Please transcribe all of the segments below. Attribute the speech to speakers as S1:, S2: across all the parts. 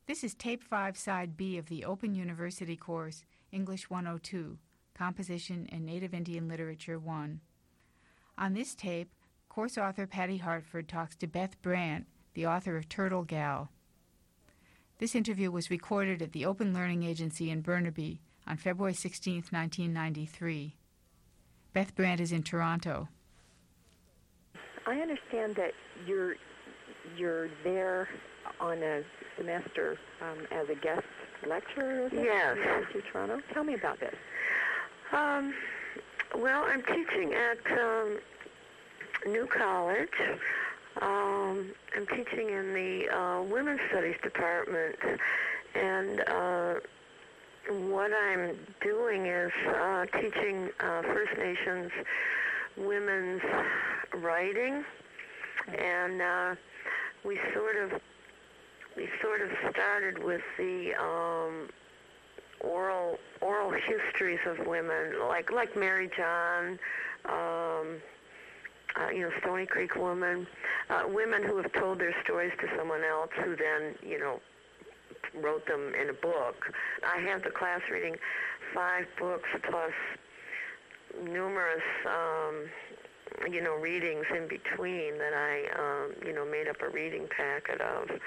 S1: This is Tape 5, Side B of the Open University course, English 102, Composition and Native Indian Literature 1. On this tape, course author Patty Hartford talks to Beth Brandt, the author of Turtle Gal. This interview was recorded at the Open Learning Agency in Burnaby on February 16, 1993. Beth Brandt is in Toronto.
S2: I understand that you're there on a semester as a guest lecturer at the University of Toronto. Tell me about this.
S3: Well, I'm teaching at New College. I'm teaching in the Women's Studies Department, and what I'm doing is teaching First Nations women's writing, and we sort of started with the oral histories of women, like Mary John, Stony Creek women, women who have told their stories to someone else, who then wrote them in a book. I have the class reading 5 books plus numerous readings in between that I made up a reading packet of.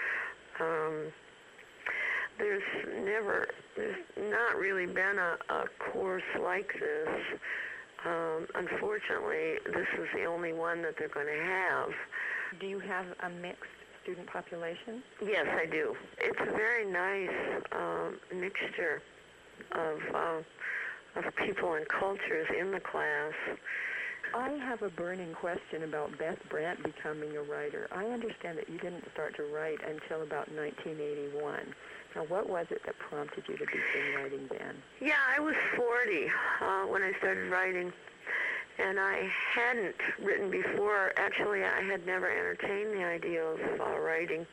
S3: There's not really been a course like this. Unfortunately, this is the only one that they're going to have.
S2: Do you have a mixed student population?
S3: Yes, I do. It's a very nice mixture of people and cultures in the class.
S2: I have a burning question about Beth Brandt becoming a writer. I understand that you didn't start to write until about 1981. Now, what was it that prompted you to begin writing then?
S3: Yeah, I was 40 when I started writing, and I hadn't written before. Actually, I had never entertained the idea of writing.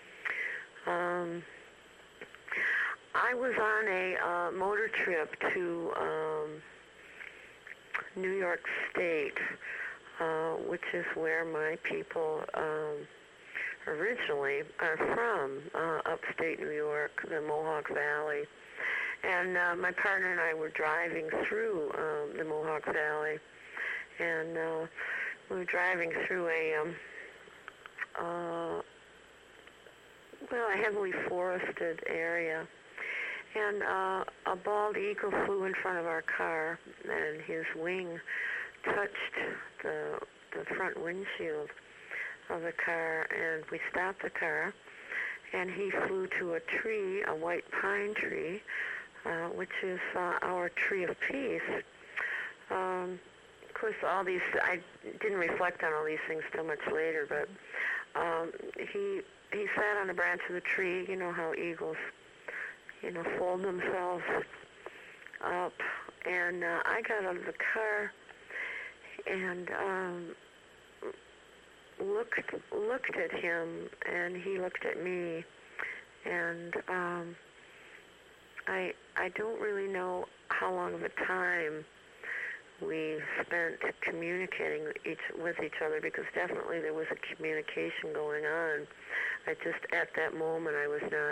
S3: I was on a motor trip to New York State, which is where my people originally are from, upstate New York, the Mohawk Valley. And my partner and I were driving through the Mohawk Valley, and we were driving through a heavily forested area. And a bald eagle flew in front of our car, and his wing touched the front windshield of the car, and we stopped the car, and he flew to a tree, a white pine tree, which is our tree of peace. Of course, I didn't reflect on all these things till much later, but he sat on the branch of the tree. You know how eagles fold themselves up, and I got out of the car and looked at him, and he looked at me, and I don't really know how long of a time we spent communicating with each other, because definitely there was a communication going on. At that moment, I was not.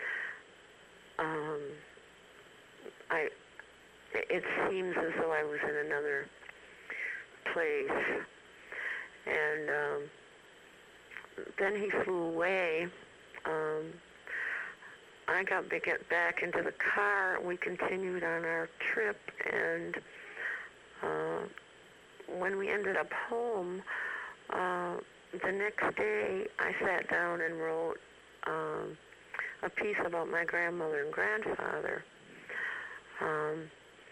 S3: It seems as though I was in another place. And then he flew away. I got back into the car. We continued on our trip, and when we ended up home, the next day I sat down and wrote a piece about my grandmother and grandfather. And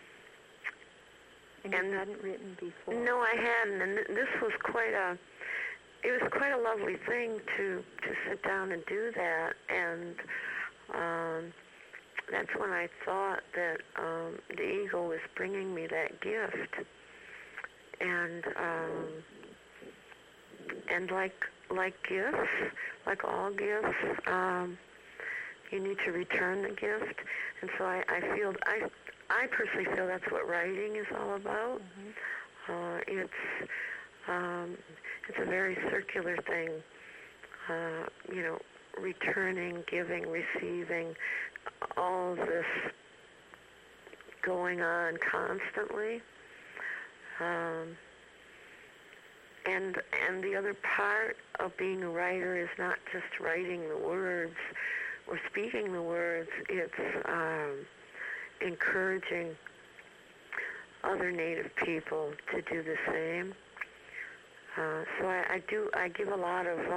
S2: you hadn't written before?
S3: No, I hadn't, and this was quite a lovely thing to sit down and do that, and that's when I thought that the eagle was bringing me that gift, and like gifts, like all gifts, you need to return the gift, and so I personally feel that's what writing is all about. Mm-hmm. It's a very circular thing. returning, giving, receiving, all of this going on constantly. And the other part of being a writer is not just writing the words or speaking the words, it's encouraging other Native people to do the same. So I give a lot of,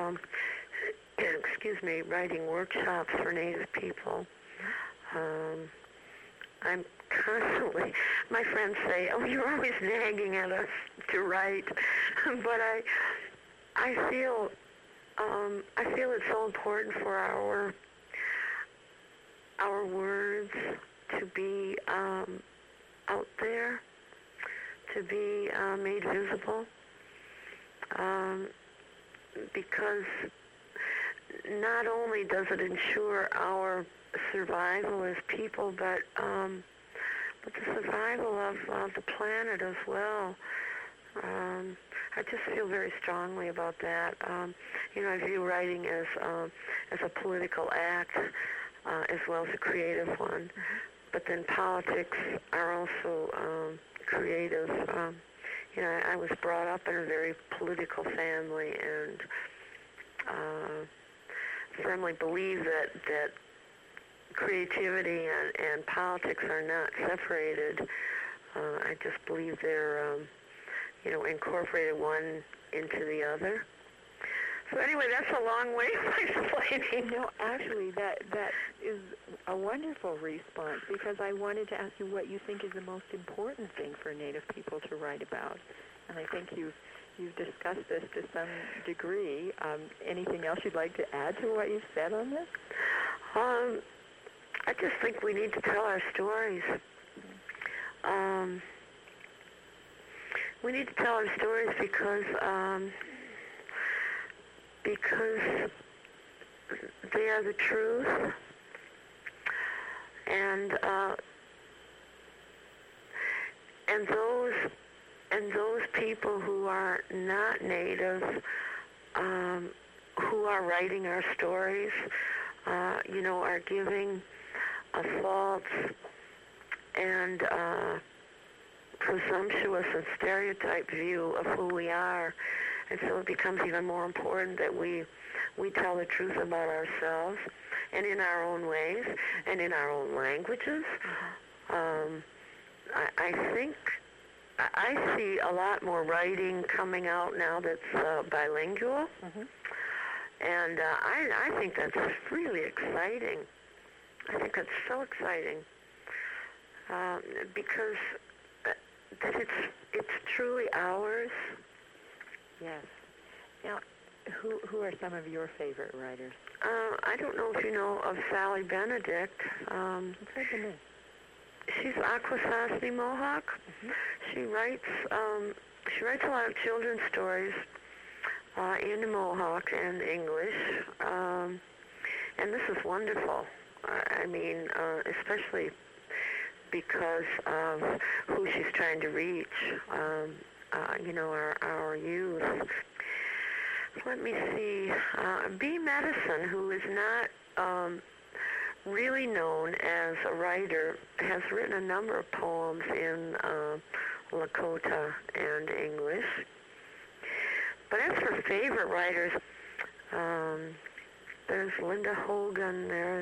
S3: writing workshops for Native people. I'm constantly, my friends say, oh, you're always nagging at us to write, but I feel it's so important for our words to be out there, to be made visible, because not only does it ensure our survival as people, but the survival of the planet as well. I just feel very strongly about that. I view writing as a political act as well as a creative one. But then politics are also creative. I was brought up in a very political family and firmly believe that creativity and politics are not separated. I just believe they're, incorporated one into the other. So anyway, that's a long way of explaining.
S2: No, actually, that is a wonderful response, because I wanted to ask you what you think is the most important thing for Native people to write about. And I think you've discussed this to some degree. Anything else you'd like to add to what you've said on this?
S3: I just think we need to tell our stories. We need to tell our stories because they are the truth, and those people who are not Native, who are writing our stories, are giving a false and presumptuous and stereotyped view of who we are. And so it becomes even more important that we tell the truth about ourselves, and in our own ways, and in our own languages. I think I see a lot more writing coming out now that's bilingual. And I think that's really exciting. I think that's so exciting because that it's truly ours.
S2: Yes. Now, who are some of your favorite writers?
S3: I don't know if you know of Sally Benedict.
S2: What's her name?
S3: She's Akwesasne Mohawk. She writes a lot of children's stories in Mohawk and English, and this is wonderful. I mean, especially because of who she's trying to reach, our youth. Let me see. B. Medicine, who is not really known as a writer, has written a number of poems in Lakota and English. But as for favorite writers, there's Linda Hogan, there's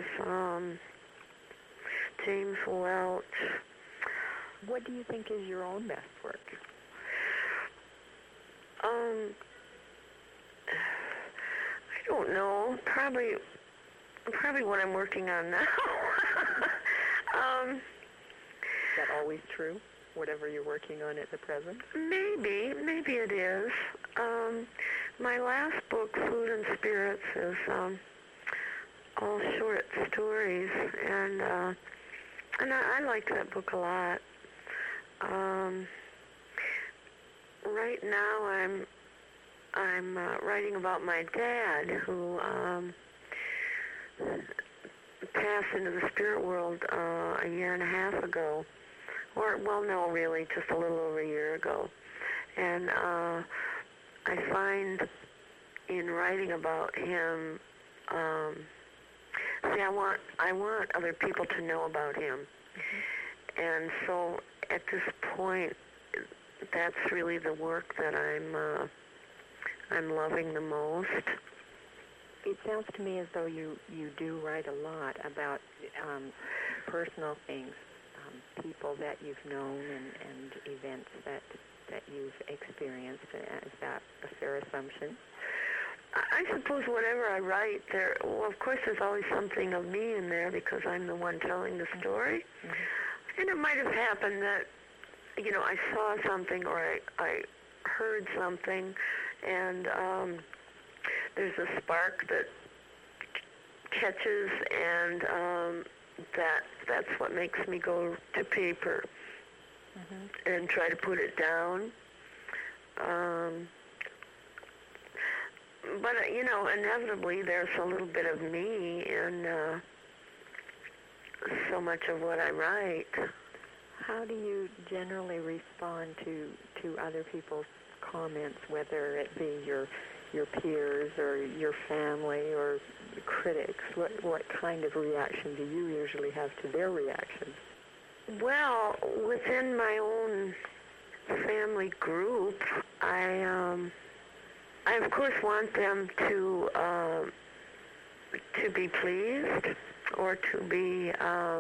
S3: James Welch.
S2: What do you think is your own best work?
S3: I don't know. Probably what I'm working on now.
S2: Is that always true? Whatever you're working on at the present?
S3: Maybe it is. My last book, Food and Spirits, is all short stories, and I like that book a lot. Right now, I'm writing about my dad, who passed into the spirit world a year and a half ago. No, really, just a little over a year ago. And I find in writing about him see, I want other people to know about him. And so at this point, that's really the work that I'm loving the most.
S2: It sounds to me as though you do write a lot about personal things, people that you've known and events that you've experienced. Is that a fair assumption?
S3: I suppose whatever I write, of course there's always something of me in there because I'm the one telling the story. And it might have happened that, I saw something or I heard something, and there's a spark that catches, and that's what makes me go to paper and try to put it down. But, inevitably there's a little bit of me in so much of what I write.
S2: How do you generally respond to other people's comments, whether it be your peers or your family or critics? What kind of reaction do you usually have to their reactions?
S3: Well, within my own family group, I of course want them to be pleased or to be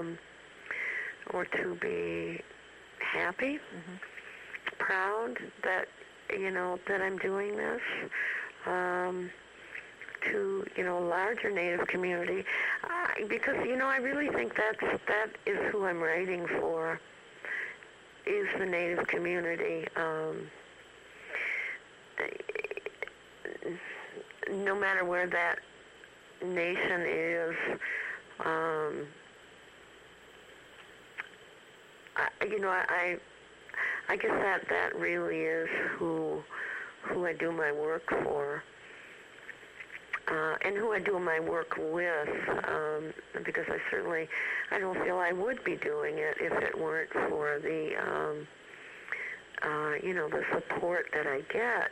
S3: happy, proud that that I'm doing this. To larger Native community, because I really think that is who I'm writing for, is the Native community. No matter where that nation is, I guess that really is who I do my work for, and who I do my work with, because I don't feel I would be doing it if it weren't for the the support that I get.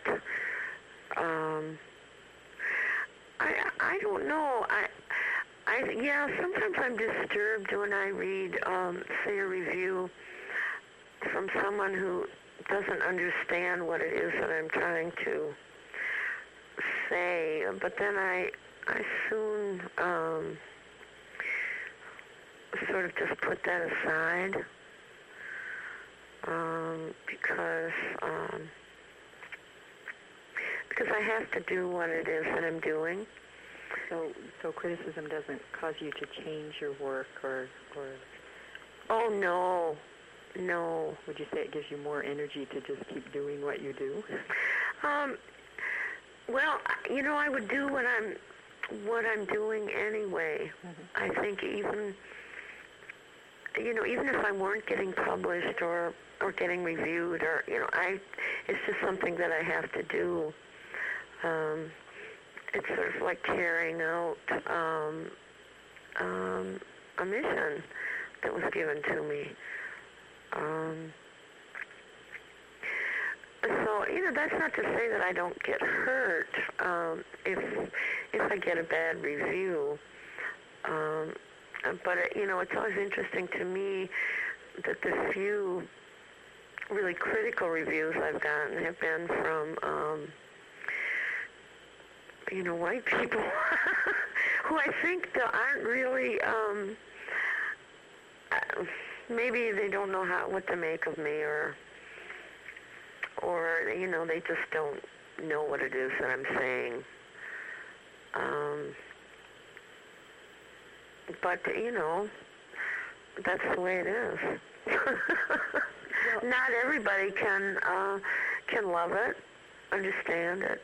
S3: I don't know. Sometimes I'm disturbed when I read, say, a review from someone who doesn't understand what it is that I'm trying to say, but then I soon sort of just put that aside, because I have to do what it is that I'm doing.
S2: So criticism doesn't cause you to change your work or...
S3: Oh, no.
S2: Would you say it gives you more energy to just keep doing what you do?
S3: Well, I would do what I'm doing anyway. I think even if I weren't getting published or getting reviewed, or it's just something that I have to do. It's sort of like carrying out a mission that was given to me. So, that's not to say that I don't get hurt if I get a bad review. But, it's always interesting to me that the few really critical reviews I've gotten have been from, white people who I think aren't really, maybe they don't know what to make of me, or they just don't know what it is that I'm saying. But, that's the way it is. Not everybody can love it, understand it,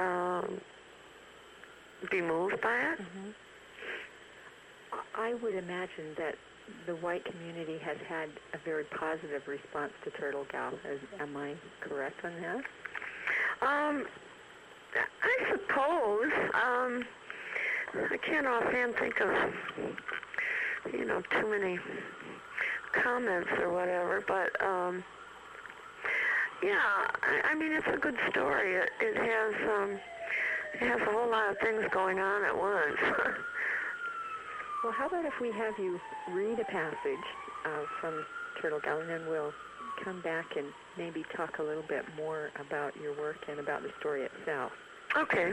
S3: be moved by it.
S2: I would imagine that the white community has had a very positive response to Turtle Gal. Am I correct on that?
S3: I suppose. I can't offhand think of, too many comments or whatever, but, I mean, it's a good story. It has, He has a whole lot of things going on at once.
S2: Well, how about if we have you read a passage from Turtle Gal, and then we'll come back and maybe talk a little bit more about your work and about the story itself.
S3: Okay.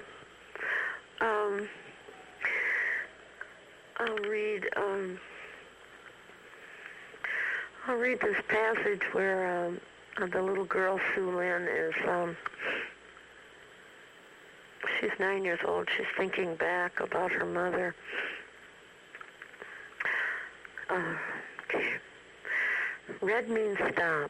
S3: I'll read this passage where the little girl, Sue Lynn, is, she's 9 years old. She's thinking back about her mother. Okay. Red means stop.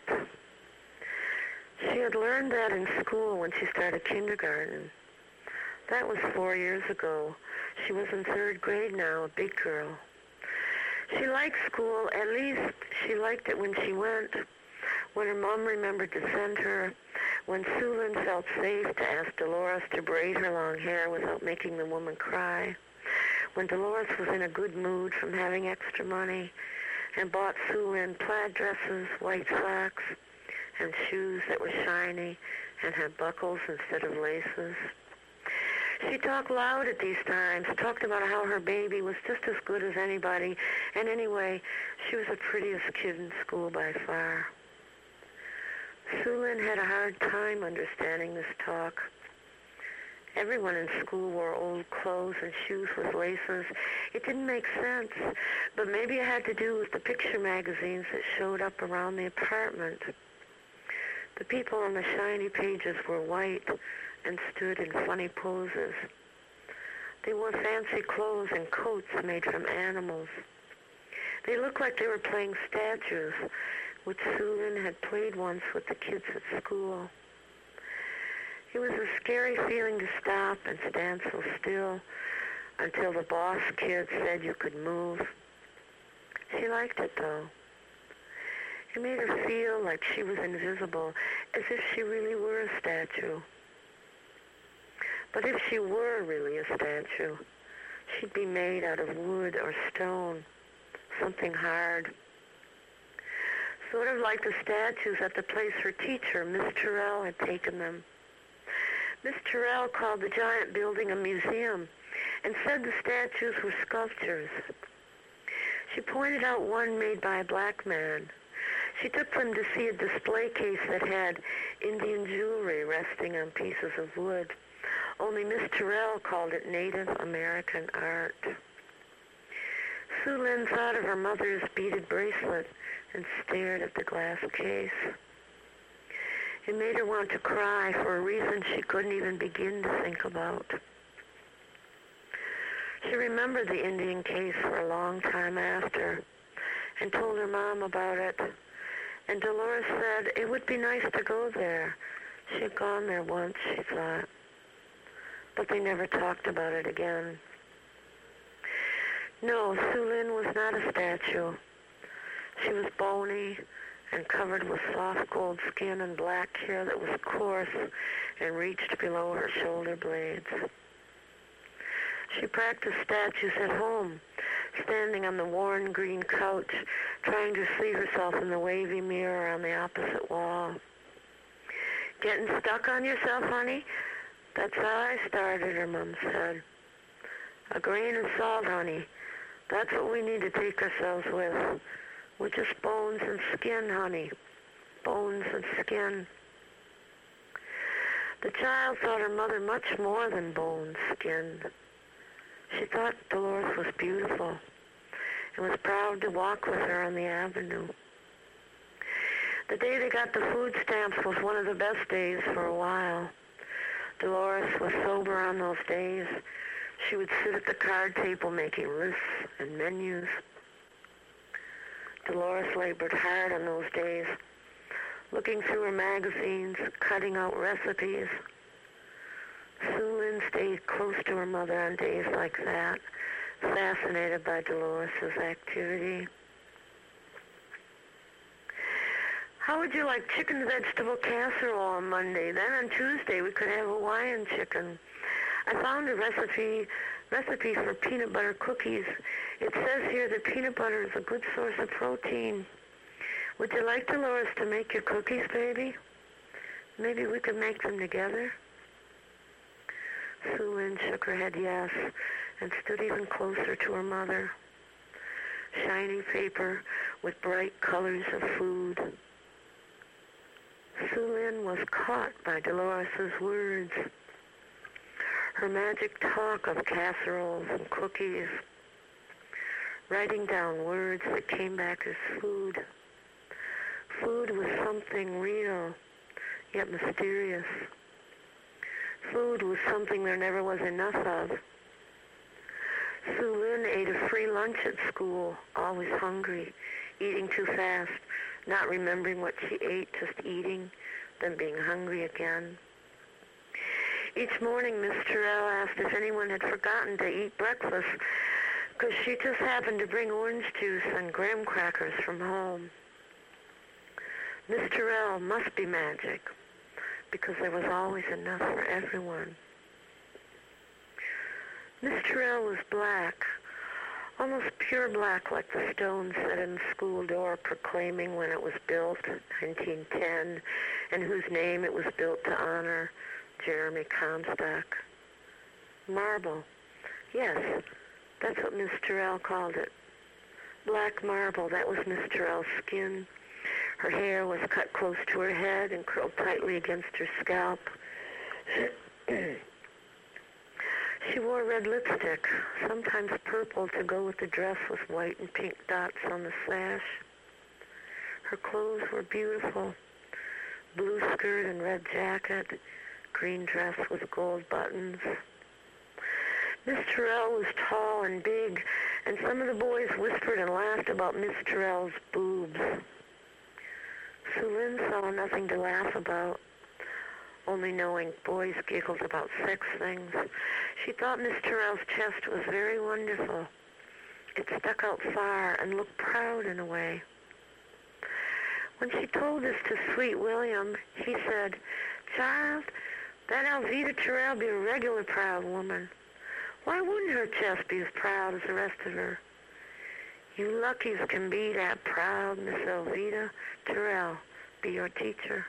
S3: She had learned that in school when she started kindergarten. That was 4 years ago. She was in 3rd grade now, a big girl. She liked school. At least she liked it when she went, when her mom remembered to send her, when Sue Lynn felt safe to ask Dolores to braid her long hair without making the woman cry, when Dolores was in a good mood from having extra money and bought Sue Lynn plaid dresses, white slacks, and shoes that were shiny and had buckles instead of laces. She talked loud at these times, talked about how her baby was just as good as anybody, and anyway, she was the prettiest kid in school by far. Sue Lynn had a hard time understanding this talk. Everyone in school wore old clothes and shoes with laces. It didn't make sense, but maybe it had to do with the picture magazines that showed up around the apartment. The people on the shiny pages were white and stood in funny poses. They wore fancy clothes and coats made from animals. They looked like they were playing statues, which Sue Lynn had played once with the kids at school. It was a scary feeling to stop and stand so still until the boss kid said you could move. She liked it, though. It made her feel like she was invisible, as if she really were a statue. But if she were really a statue, she'd be made out of wood or stone, something hard. Sort of like the statues at the place her teacher, Miss Terrell, had taken them. Miss Terrell called the giant building a museum and said the statues were sculptures. She pointed out one made by a black man. She took them to see a display case that had Indian jewelry resting on pieces of wood. Only Miss Terrell called it Native American art. Sue Lynn thought of her mother's beaded bracelet and stared at the glass case. It made her want to cry for a reason she couldn't even begin to think about. She remembered the Indian case for a long time after and told her mom about it. And Dolores said it would be nice to go there. She had gone there once, she thought. But they never talked about it again. No, Sue Lynn was not a statue. She was bony and covered with soft gold skin and black hair that was coarse and reached below her shoulder blades. She practiced statues at home, standing on the worn green couch, trying to see herself in the wavy mirror on the opposite wall. Getting stuck on yourself, honey? That's how I started, her mom said. A grain of salt, honey. That's what we need to take ourselves with. We're just bones and skin, honey. Bones and skin. The child thought her mother much more than bones, skin. She thought Dolores was beautiful and was proud to walk with her on the avenue. The day they got the food stamps was one of the best days for a while. Dolores was sober on those days. She would sit at the card table making lists and menus. Dolores labored hard on those days, looking through her magazines, cutting out recipes. Sue Lynn stayed close to her mother on days like that, fascinated by Dolores' activity. How would you like chicken vegetable casserole on Monday? Then on Tuesday we could have Hawaiian chicken. I found a recipe for peanut butter cookies. It says here that peanut butter is a good source of protein. Would you like Dolores to make your cookies, baby? Maybe we could make them together. Sue Lynn shook her head yes and stood even closer to her mother. Shiny paper with bright colors of food. Sue Lynn was caught by Dolores's words. Her magic talk of casseroles and cookies, writing down words that came back as food. Food was something real, yet mysterious. Food was something there never was enough of. Sue Lynn ate a free lunch at school, always hungry, eating too fast, not remembering what she ate, just eating, then being hungry again. Each morning, Miss Terrell asked if anyone had forgotten to eat breakfast, because she just happened to bring orange juice and graham crackers from home. Miss Terrell must be magic, because there was always enough for everyone. Miss Terrell was black, almost pure black like the stone set in the school door proclaiming when it was built, 1910, and whose name it was built to honor, Jeremy Comstock. Marble. Yes, that's what Miss Terrell called it. Black marble, that was Miss Terrell's skin. Her hair was cut close to her head and curled tightly against her scalp. She wore red lipstick, sometimes purple, to go with the dress with white and pink dots on the sash. Her clothes were beautiful. Blue skirt and red jacket, green dress with gold buttons. Miss Terrell was tall and big, and some of the boys whispered and laughed about Miss Terrell's boobs. Sue Lynn saw nothing to laugh about, only knowing boys giggled about sex things. She thought Miss Terrell's chest was very wonderful. It stuck out far and looked proud in a way. When she told this to Sweet William, he said, "Child, that Alveda Terrell be a regular proud woman. Why wouldn't her chest be as proud as the rest of her? You luckies can be that proud, Miss Alveda Terrell, be your teacher."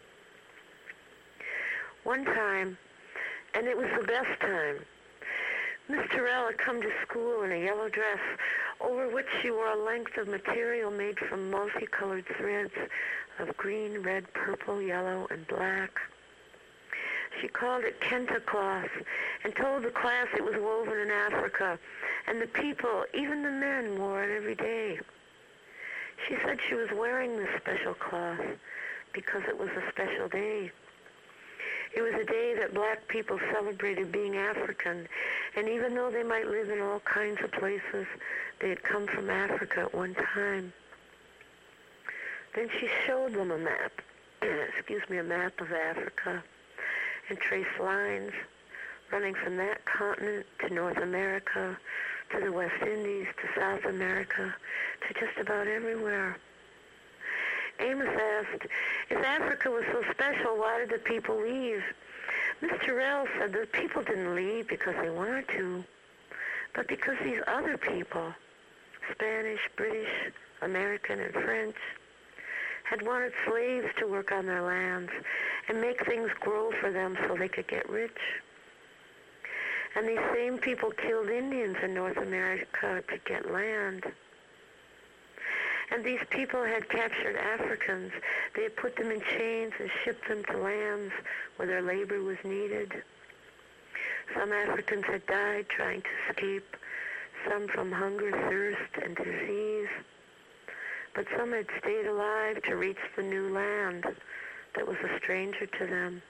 S3: One time, and it was the best time, Miss Terrell had come to school in a yellow dress over which she wore a length of material made from multicolored threads of green, red, purple, yellow, and black. She called it Kenta cloth and told the class it was woven in Africa, and the people, even the men, wore it every day. She said she was wearing this special cloth because it was a special day. It was a day that black people celebrated being African, and even though they might live in all kinds of places, they had come from Africa at one time. Then she showed them a map, a map of Africa, and traced lines running from that continent to North America, to the West Indies, to South America, to just about everywhere. Amos asked, if Africa was so special, why did the people leave? Miss Terrell said the people didn't leave because they wanted to, but because these other people, Spanish, British, American, and French, had wanted slaves to work on their lands and make things grow for them so they could get rich. And these same people killed Indians in North America to get land. And these people had captured Africans. They had put them in chains and shipped them to lands where their labor was needed. Some Africans had died trying to escape, some from hunger, thirst, and disease. But some had stayed alive to reach the new land that was a stranger to them.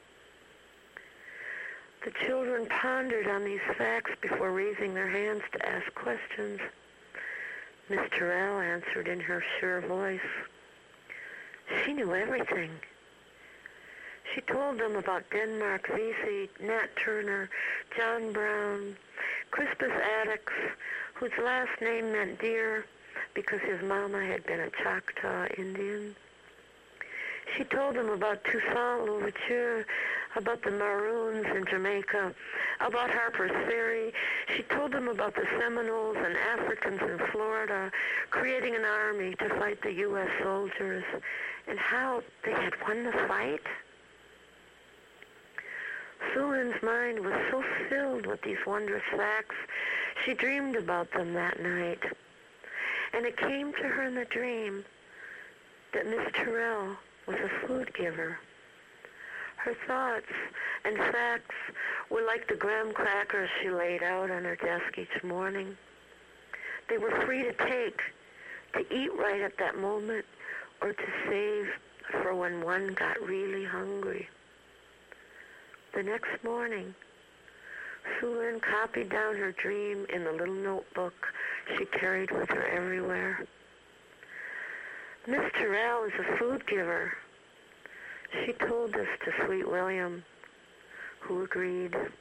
S3: The children pondered on these facts before raising their hands to ask questions. Miss Terrell answered in her sure voice. She knew everything. She told them about Denmark Vesey, Nat Turner, John Brown, Crispus Attucks, whose last name meant deer because his mama had been a Choctaw Indian. She told them about Toussaint Louverture, about the Maroons in Jamaica, about Harper's Ferry. She told them about the Seminoles and Africans in Florida creating an army to fight the U.S. soldiers, and how they had won the fight. Sulin's mind was so filled with these wondrous facts, she dreamed about them that night. And it came to her in the dream that Miss Terrell was a food giver. Her thoughts and facts were like the graham crackers she laid out on her desk each morning. They were free to take, to eat right at that moment, or to save for when one got really hungry. The next morning, Sulin copied down her dream in the little notebook she carried with her everywhere. Miss Terrell is a food giver. She told this to Sweet William, who agreed. I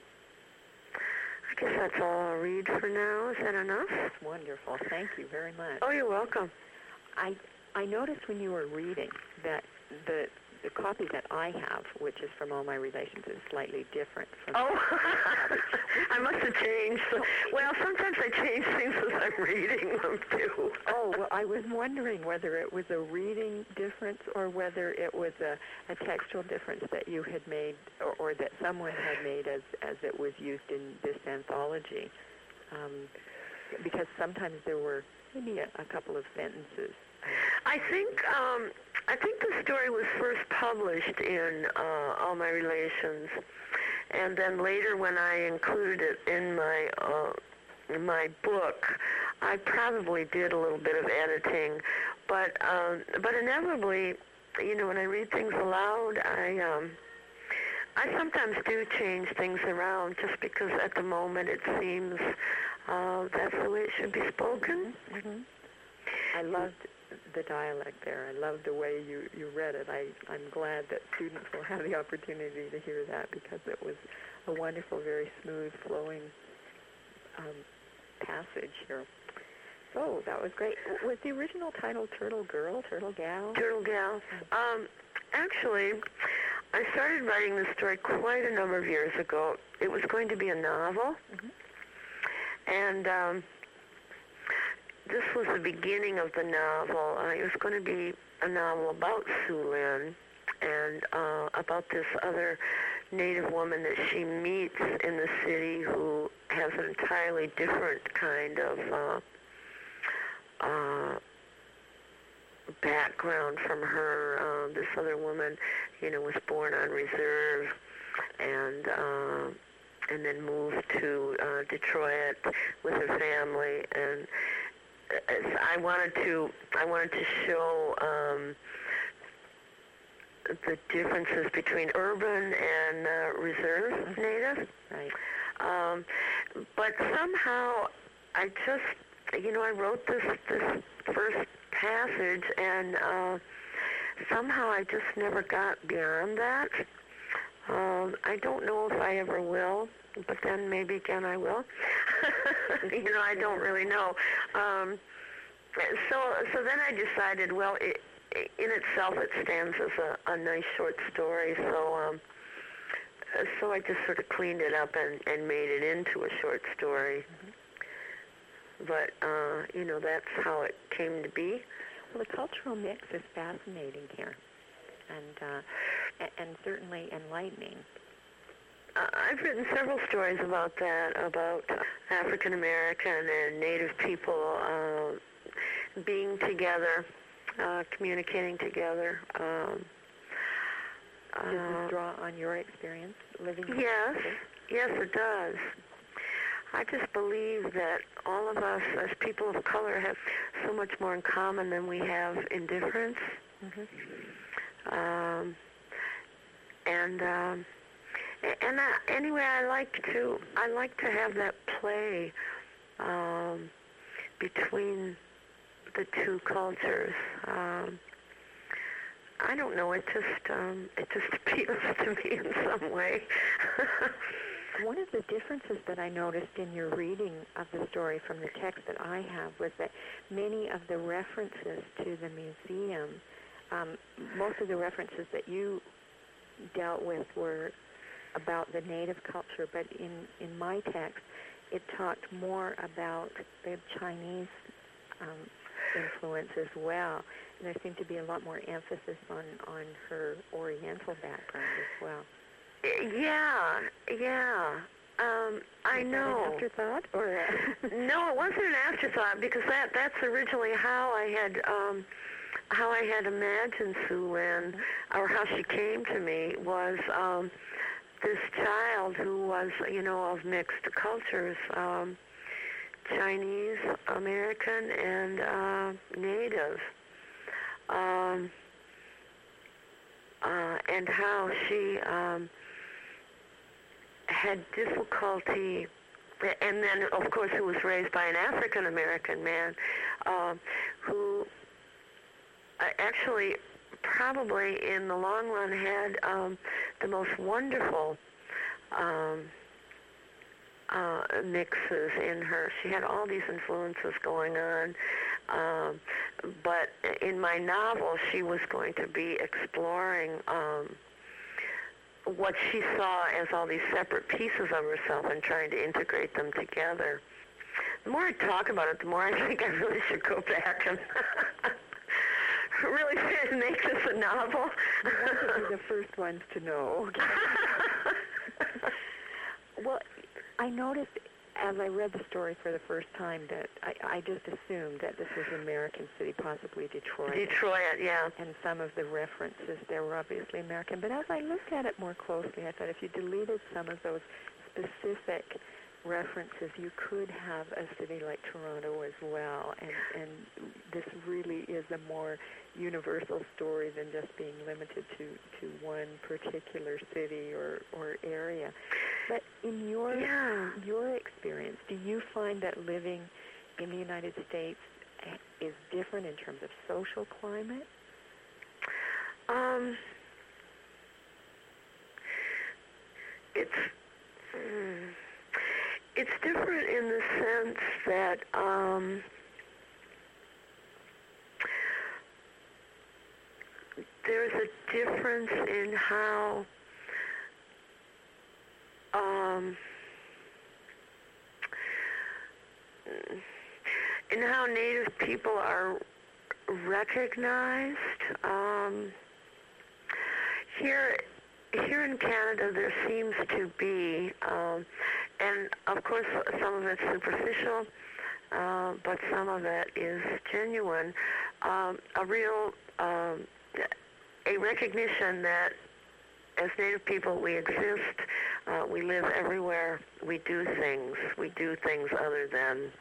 S3: guess that's all I'll read for now. Is that enough?
S2: That's wonderful. Thank you very much.
S3: Oh, you're welcome.
S2: I noticed when you were reading that the copy that I have, which is from All My Relations, is slightly different from
S3: Oh,
S2: the copy.
S3: I must have changed. Well, sometimes I change things as I'm reading them, too.
S2: Oh, well, I was wondering whether it was a reading difference or whether it was a textual difference that you had made or that someone had made as it was used in this anthology. Because sometimes there were maybe a couple of sentences.
S3: I think the story was first published in All My Relations, and then later when I included it in my book, I probably did a little bit of editing, but inevitably, when I read things aloud, I sometimes do change things around just because at the moment it seems that's the way it should be spoken.
S2: Mm-hmm. I loved the dialect there. I loved the way you read it. I'm glad that students will have the opportunity to hear that because it was a wonderful, very smooth, flowing passage here. So that was great. Was the original title Turtle Girl, Turtle Gal?
S3: Turtle Gal. Actually, I started writing this story quite a number of years ago. It was going to be a novel, and this was the beginning of the novel. It was going to be a novel about Sulin and about this other Native woman that she meets in the city who has an entirely different kind of background from her. This other woman, was born on reserve and then moved to Detroit with her family, and I wanted to show the differences between urban and reserve Native.
S2: Right.
S3: But somehow I just, I wrote this first passage, and somehow I just never got beyond that. I don't know if I ever will, but then maybe again I will. I don't really know. So then I decided, well, in itself it stands as a nice short story. So I just sort of cleaned it up and made it into a short story. Mm-hmm. But that's how it came to be.
S2: Well, the cultural mix is fascinating here, and certainly enlightening.
S3: I've written several stories about that, about African American and Native people being together, communicating together.
S2: Does this draw on your experience living in
S3: Yes, it does. I just believe that all of us as people of color have so much more in common than we have in difference. Mm-hmm. Anyway, I like to have that play between the two cultures. I don't know. It just appeals to me in some way.
S2: One of the differences that I noticed in your reading of the story from the text that I have was that many of the references to the museum, most of the references that you dealt with were about the Native culture, but in my text, it talked more about the Chinese influence as well. And there seemed to be a lot more emphasis on her Oriental background as well.
S3: Yeah, yeah. I know.
S2: An afterthought, or
S3: no, it wasn't an afterthought because that's originally how I had imagined Sue Lin, or how she came to me, was this child who was, of mixed cultures, Chinese, American, and Native, and how she had difficulty, and then, of course, who was raised by an African-American man, who actually probably in the long run had the most wonderful mixes in her. She had all these influences going on, but in my novel she was going to be exploring what she saw as all these separate pieces of herself and trying to integrate them together. The more I talk about it, the more I think I really should go back and really make this a novel.
S2: You want to be the first ones to know. Well, I noticed as I read the story for the first time that I just assumed that this was an American city, possibly Detroit.
S3: Detroit, yeah.
S2: And some of the references there were obviously American. But as I looked at it more closely, I thought if you deleted some of those specific references, you could have a city like Toronto as well. And this really is a more universal story than just being limited to one particular city or area. But in your experience, do you find that living in the United States is different in terms of social climate?
S3: It's different in the sense that there's a difference in how Native people are recognized. Here in Canada, there seems to be, and of course some of it's superficial, but some of it is genuine, a real a recognition that as Native people we exist, we live everywhere, we do things other than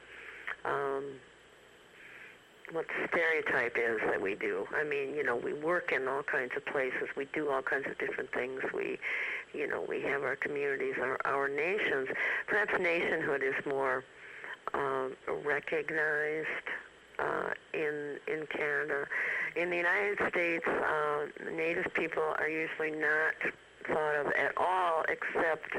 S3: what the stereotype is that we do. I mean, we work in all kinds of places, we do all kinds of different things, we have our communities, our nations. Perhaps nationhood is more recognized in Canada. In the United States, Native people are usually not thought of at all, except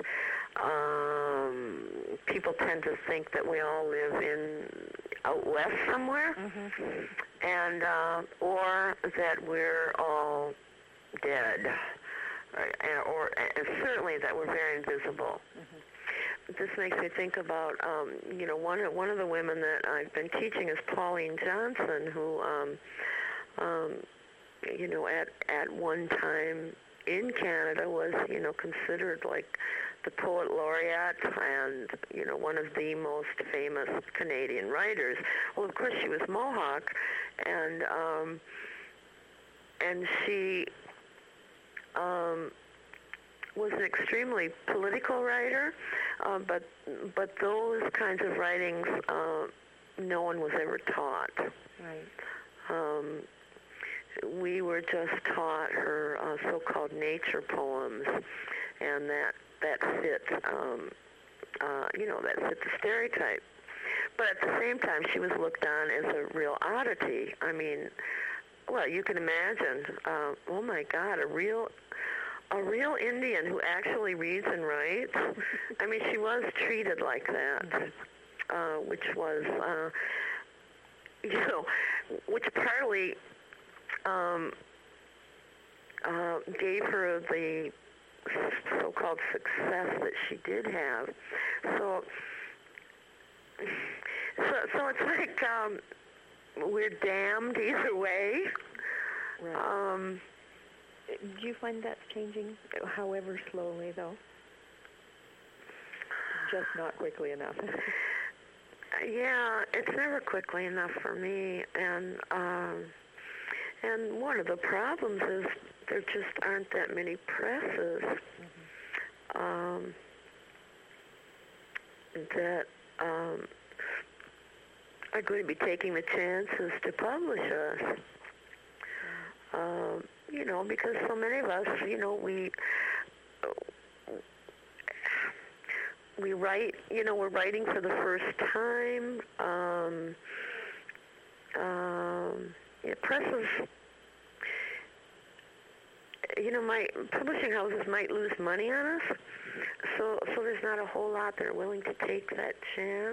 S3: people tend to think that we all live out west somewhere, and or that we're all dead, or certainly that we're very invisible. This makes me think about, one of the women that I've been teaching is Pauline Johnson, who, at one time in Canada was, considered like the poet laureate and, one of the most famous Canadian writers. Well, of course, she was Mohawk, and she was an extremely political writer, but those kinds of writings no one was ever taught.
S2: Right.
S3: We were just taught her so-called nature poems, and that fit, that fit the stereotype. But at the same time, she was looked on as a real oddity. I mean, well, you can imagine. Oh my God, a real Indian who actually reads and writes. I mean, she was treated like that, which was, which partly gave her the so-called success that she did have. So it's like we're damned either way.
S2: Right. Do you find that's changing, however slowly, though? Just not quickly enough.
S3: Yeah, it's never quickly enough for me, and one of the problems is there just aren't that many presses that are going to be taking the chances to publish us. Because so many of us, we write, we're writing for the first time. Presses, my publishing houses might lose money on us, so there's not a whole lot that are willing to take that chance.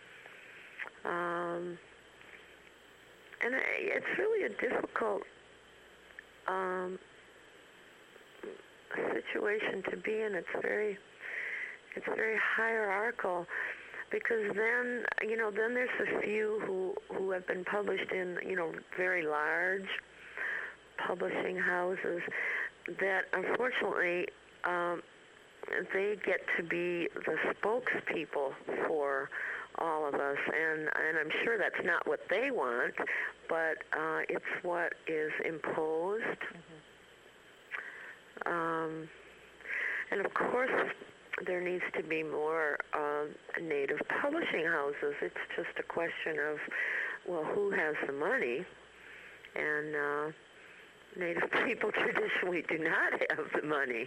S3: And it's really a difficult situation to be in. It's very hierarchical, because then there's a few who have been published in very large publishing houses that unfortunately they get to be the spokespeople for all of us, and I'm sure that's not what they want, but it's what is imposed. And of course there needs to be more Native publishing houses. It's just a question of, well, who has the money? And Native people traditionally do not have the money,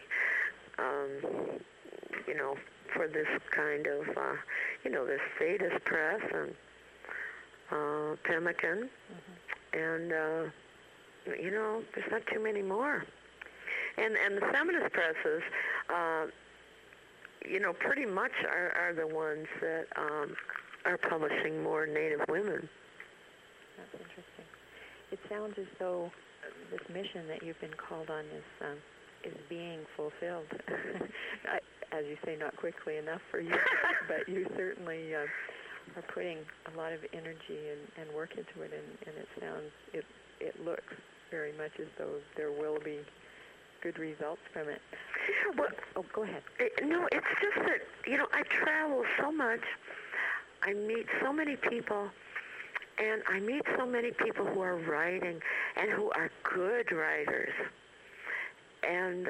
S3: for this kind of, this Vedas Press and Pemmican, and there's not too many more. And the feminist presses, pretty much are the ones that are publishing more Native women.
S2: That's interesting. It sounds as though this mission that you've been called on is being fulfilled. As you say, not quickly enough for you, but you certainly are putting a lot of energy and work into it, and it sounds, it looks very much as though there will be good results from it.
S3: Well,
S2: go ahead.
S3: No, it's just that, I travel so much. I meet so many people, and I meet so many people who are writing and who are good writers. And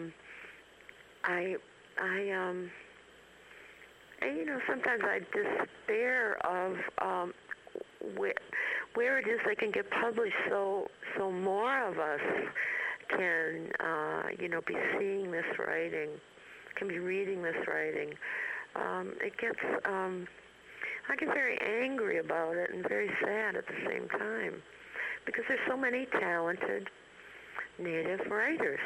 S3: sometimes I despair of where it is they can get published, so more of us can, be seeing this writing, can be reading this writing. It gets, I get very angry about it and very sad at the same time, because there's so many talented Native writers.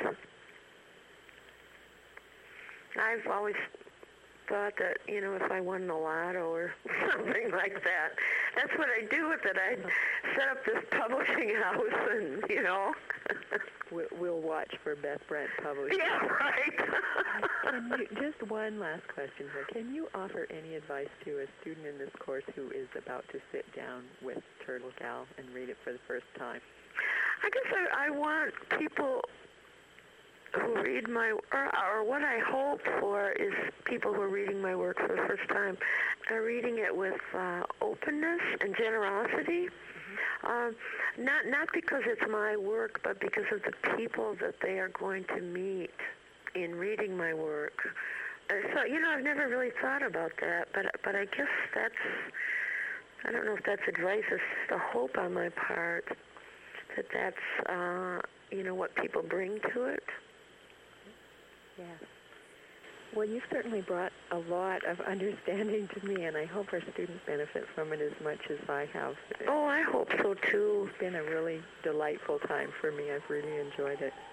S3: I've always thought that, if I won the lotto or something like that, that's what I'd do with it. I'd set up this publishing house and,
S2: We'll watch for Beth Brant publishing.
S3: Yeah, right.
S2: Just one last question here. Can you offer any advice to a student in this course who is about to sit down with Turtle Gal and read it for the first time?
S3: I guess I want people who read my, or what I hope for is people who are reading my work for the first time are reading it with openness and generosity. Not because it's my work, but because of the people that they are going to meet in reading my work. So, I've never really thought about that, but I guess I don't know if that's advice. It's just a hope on my part that's, what people bring to it.
S2: Yes. Well, you've certainly brought a lot of understanding to me, and I hope our students benefit from it as much as I have.
S3: Oh, I hope so, too.
S2: It's been a really delightful time for me. I've really enjoyed it.